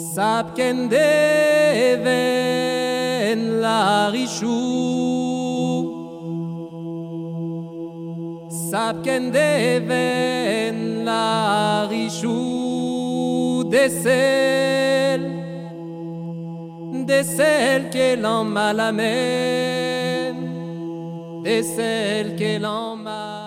Sapken deven la richou, Sapken deven la richou de celle qu'elle en malamen, de celle qu'elle en mal.